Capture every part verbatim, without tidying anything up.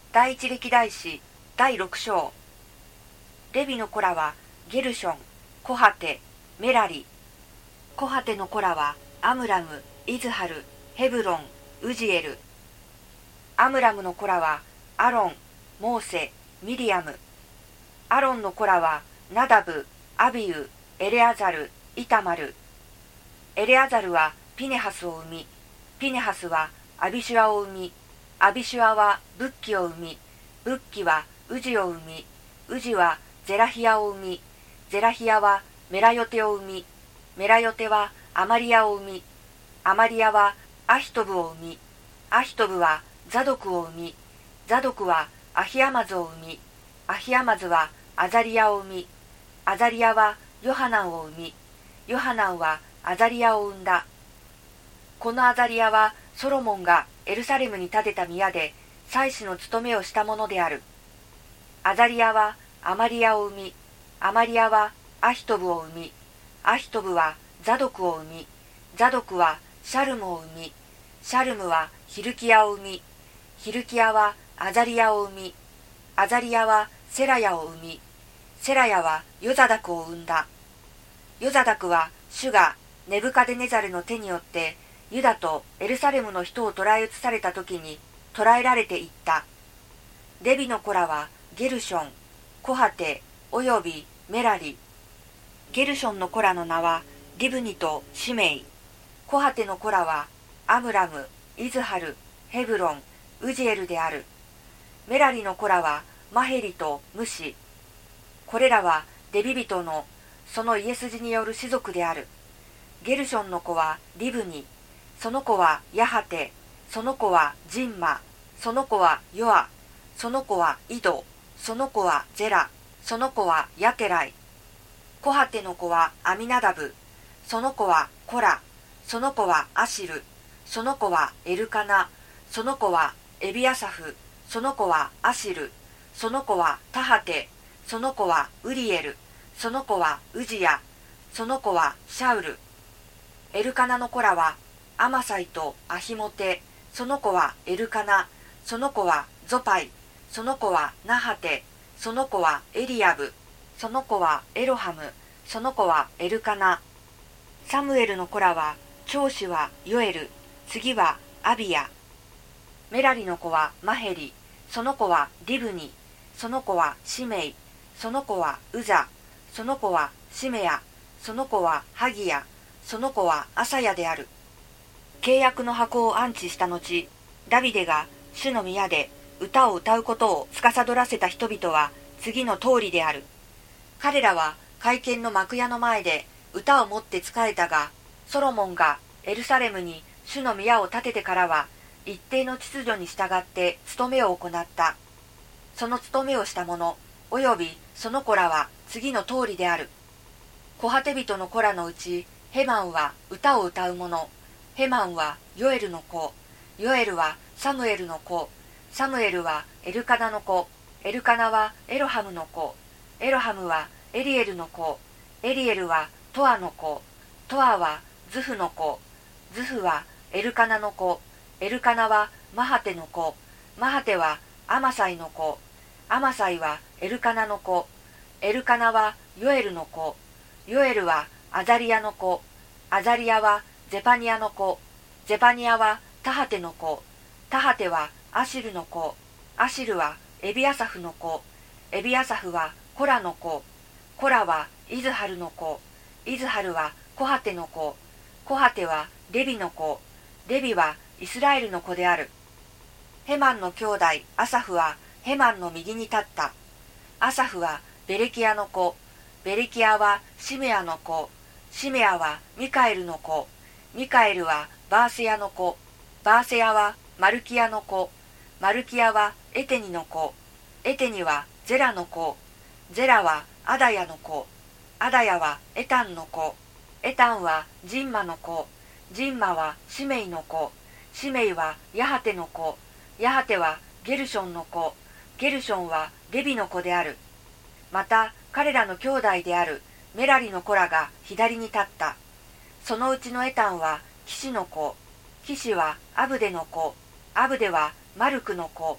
第一歴代史だいろく章。レビの子らはゲルション、コハテ、メラリ。コハテの子らはアムラム、イズハル、ヘブロン、ウジエル。アムラムの子らはアロン、モーセ、ミリアム。アロンの子らはナダブ、アビウ、エレアザル、イタマル。エレアザルはピネハスを生み、ピネハスはアビシュアを生み、アビシュアはブッキを生み、ブッキはウジを生み、ウジはゼラヒアを生み、ゼラヒアはメラヨテを生み、メラヨテはアマリアを生み、アマリアはアヒトブを生み、アヒトブはザドクを生み、ザドクはアヒアマズを生み、アヒアマズはアザリアを生み、アザリアはヨハナンを生み、ヨハナンはアザリアを生んだ。このアザリアはソロモンがエルサレムに建てた宮で祭司の務めをしたものである。アザリアはアマリアを生み、アマリアはアヒトブを生み、アヒトブはザドクを生み、ザドクはシャルムを生み、シャルムはヒルキアを生み、ヒルキアはアザリアを生み、アザリアはセラヤを生み、セラヤはヨザダクを生んだ。ヨザダクは主がネブカデネザルの手によってユダとエルサレムの人を捕らえ移された時に捕らえられていった。レビの子らはゲルション、コハテおよびメラリ。ゲルションの子らの名はリブニとシメイ。コハテの子らはアムラム、イズハル、ヘブロン、ウジエルである。メラリの子らはマヘリとムシ。これらはレビ人のその家筋による氏族である。ゲルションの子はリブニ、その子はヤハテ、その子はジンマ、その子はヨア、その子はイド、その子はゼラ、その子はヤテライ。コハテの子はアミナダブ、その子はコラ、その子はアシル、その子はエルカナ、その子はエビアサフ、その子はアシル、その子はタハテ、その子はウリエル、その子はウジヤ、その子はシャウル。エルカナの子らはアマサイとアヒモテ、その子はエルカナ、その子はゾパイ、その子はナハテ、その子はエリアブ、その子はエロハム、その子はエルカナ。サムエルの子らは長子はヨエル、次はアビヤ。メラリの子はマヘリ、その子はリブニ、その子はシメイ、その子はウザ、その子はシメヤ、その子はハギヤ、その子はアサヤである。契約の箱を安置した後、ダビデが主の宮で歌を歌うことを司らせた人々は次の通りである。彼らは会見の幕屋の前で歌を持って仕えたが、ソロモンがエルサレムに主の宮を建ててからは一定の秩序に従って務めを行った。その務めをした者およびその子らは次の通りである。コハテ人の子らのうちヘマンは歌を歌う者、ヘマンはヨエルの子、ヨエルはサムエルの子、サムエルはエルカナの子、エルカナはエロハムの子、エロハムはエリエルの子、エリエルはトアの子、トアはズフの子、ズフはエルカナの子、エルカナはマハテの子、マハテはアマサイの子、アマサイはエルカナの子、エルカナはヨエルの子、ヨエルはアザリアの子、アザリアはゼパニアの子、ゼパニアはタハテの子、タハテはアシルの子、アシルはエビアサフの子、エビアサフはコラの子、コラはイズハルの子、イズハルはコハテの子、コハテはレビの子、レビはイスラエルの子である。ヘマンの兄弟アサフはヘマンの右に立った。アサフはベレキアの子、ベレキアはシメアの子、シメアはミカエルの子、ミカエルはバーセヤの子、バーセヤはマルキアの子、マルキアはエテニの子、エテニはゼラの子、ゼラはアダヤの子、アダヤはエタンの子、エタンはジンマの子、ジンマはシメイの子、シメイはヤハテの子、ヤハテはゲルションの子、ゲルションはレビの子である。また彼らの兄弟であるメラリの子らが左に立った。そのうちのエタンはキシの子、キシはアブデの子、アブデはマルクの子、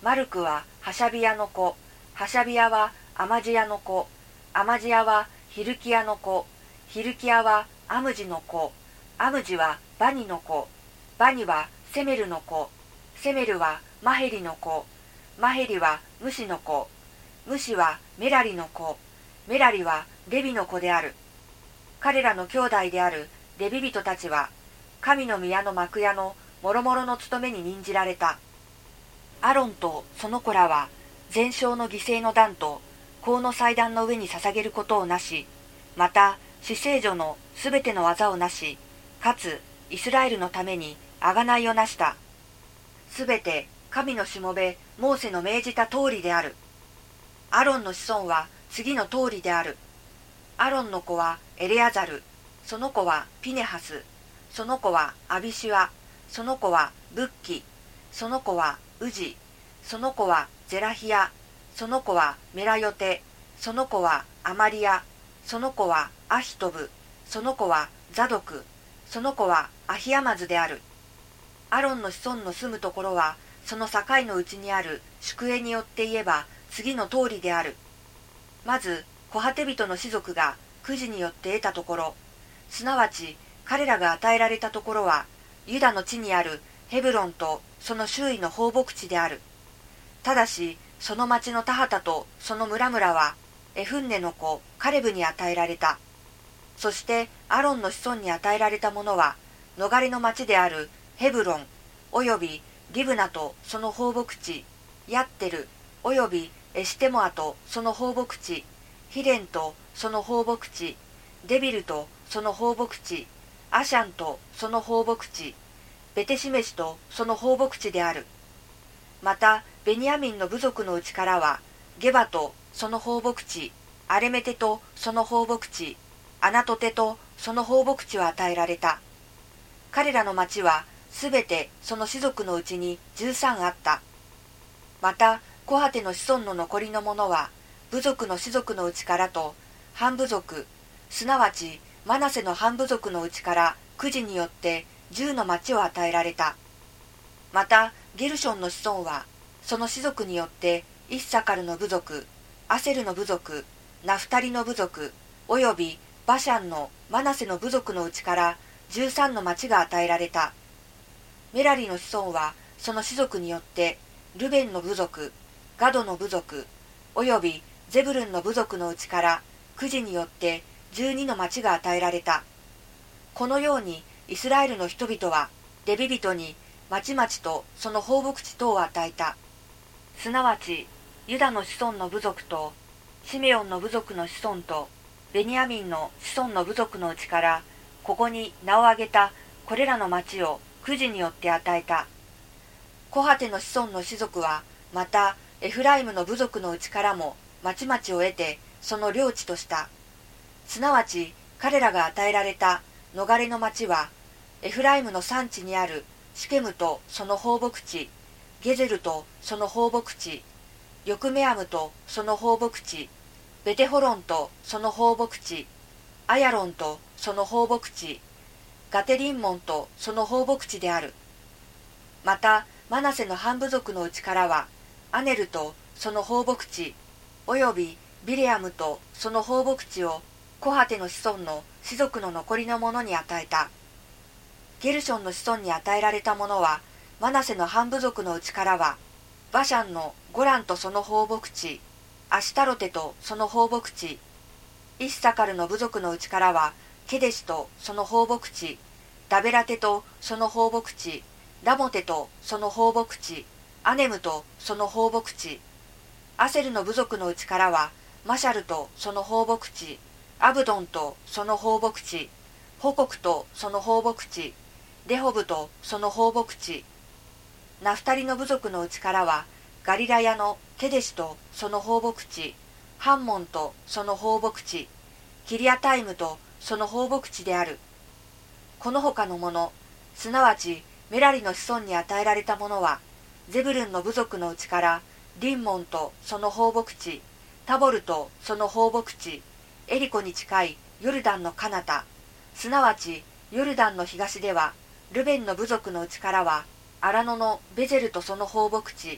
マルクはハシャビヤの子、ハシャビヤはアマジヤの子、アマジヤはヒルキヤの子、ヒルキヤはアムジの子、アムジはバニの子、バニはセメルの子、セメルはマヘリの子、マヘリはムシの子、ムシはメラリの子、メラリはレビの子である。彼らの兄弟であるレビ人たちは、神の宮の幕屋の諸々の務めに任じられた。アロンとその子らは、全焼の犠牲の壇と香の祭壇の上に捧げることをなし、また、至聖所のすべての技をなし、かつ、イスラエルのために贖いをなした。すべて神のしもべモーセの命じた通りである。アロンの子孫は次の通りである。アロンの子はエレアザル、その子はピネハス、その子はアビシュア、その子はブッキ、その子はウジ、その子はゼラヒヤ、その子はメラヨテ、その子はアマリア、その子はアヒトブ、その子はザドク、その子はアヒアマズである。アロンの子孫の住むところは、その境のうちにある宿営によって言えば次の通りである。まず、コハテ人の士族がくじによって得たところ、すなわち彼らが与えられたところは、ユダの地にあるヘブロンとその周囲の放牧地である。ただし、その町の田畑とその村々は、エフンネの子カレブに与えられた。そしてアロンの子孫に与えられたものは、逃れの町であるヘブロン、およびリブナとその放牧地、ヤッテル、およびエシテモアとその放牧地、ヒレンとその放牧地、デビルとその放牧地、アシャンとその放牧地、ベテシメシとその放牧地である。また、ベニヤミンの部族のうちからは、ゲバとその放牧地、アレメテとその放牧地、アナトテとその放牧地を与えられた。彼らの町は、すべてその氏族のうちにじゅうさんあった。また、コハテの子孫の残りの者は、部族の氏族のうちからと、半部族、すなわちマナセの半部族のうちからくじによってじゅうの町を与えられた。また、ゲルションの子孫は、その氏族によって、イッサカルの部族、アセルの部族、ナフタリの部族、およびバシャンのマナセの部族のうちからじゅうさんの町が与えられた。メラリの子孫は、その氏族によって、ルベンの部族、ガドの部族、およびゼブルンの部族のうちからくじによってじゅうにの町が与えられた。このようにイスラエルの人々はレビ人に町々とその放牧地等を与えた。すなわちユダの子孫の部族とシメオンの部族の子孫とベニヤミンの子孫の部族のうちからここに名を挙げたこれらの町をくじによって与えた。コハテの子孫の氏族はまたエフライムの部族のうちからも町々を得てその領地とした。すなわち彼らが与えられた逃れの町はエフライムの山地にあるシケムとその放牧地、ゲゼルとその放牧地、ヨクメアムとその放牧地、ベテホロンとその放牧地、アヤロンとその放牧地、ガテリンモンとその放牧地である。またマナセの半部族のうちからはアネルとその放牧地、およびビレアムとその放牧地をコハテの子孫の氏族の残りの者に与えた。ゲルションの子孫に与えられたものは、マナセの半部族のうちからは、バシャンのゴランとその放牧地、アシタロテとその放牧地、イッサカルの部族のうちからは、ケデシとその放牧地、ダベラテとその放牧地、ラモテとその放牧地、アネムとその放牧地、アセルの部族のうちからは、マシャルとその放牧地、アブドンとその放牧地、ホコクとその放牧地、レホブとその放牧地、ナフタリの部族のうちからは、ガリラヤのケデシとその放牧地、ハンモンとその放牧地、キリアタイムとその放牧地である。この他のもの、すなわちメラリの子孫に与えられたものは、ゼブルンの部族のうちから、リンモンとその放牧地、タボルとその放牧地、エリコに近いヨルダンの彼方、すなわちヨルダンの東では、ルベンの部族のうちからは、アラノのベゼルとその放牧地、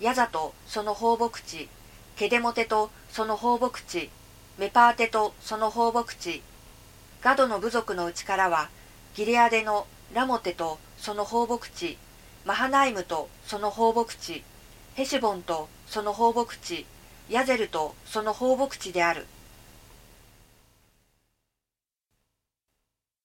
ヤザとその放牧地、ケデモテとその放牧地、メパーテとその放牧地。ガドの部族のうちからは、ギレアデのラモテとその放牧地、マハナイムとその放牧地、ヘシボンとその放牧地、ヤゼルとその放牧地である。